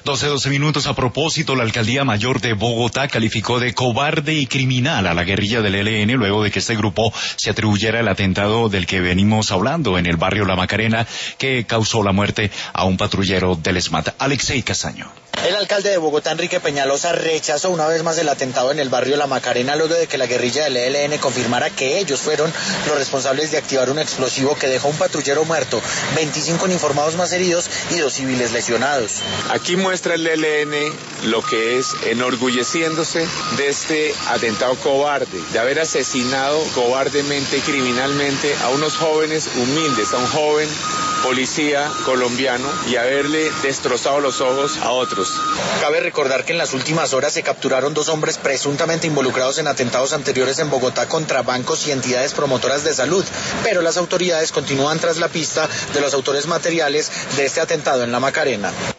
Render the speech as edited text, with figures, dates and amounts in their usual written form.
12 minutos. A propósito, la Alcaldía Mayor de Bogotá calificó de cobarde y criminal a la guerrilla del ELN luego de que este grupo se atribuyera el atentado del que venimos hablando en el barrio La Macarena, que causó la muerte a un patrullero del SMAT. Alexei Castaño. El alcalde de Bogotá, Enrique Peñalosa, rechazó una vez más el atentado en el barrio La Macarena luego de que la guerrilla del ELN confirmara que ellos fueron los responsables de activar un explosivo que dejó un patrullero muerto, 25 uniformados más heridos y 2 civiles lesionados. Aquí muestra el ELN lo que es enorgulleciéndose de este atentado cobarde, de haber asesinado cobardemente y criminalmente a unos jóvenes humildes, a un joven policía colombiano y haberle destrozado los ojos a otros. Cabe recordar que en las últimas horas se capturaron 2 hombres presuntamente involucrados en atentados anteriores en Bogotá contra bancos y entidades promotoras de salud, pero las autoridades continúan tras la pista de los autores materiales de este atentado en La Macarena.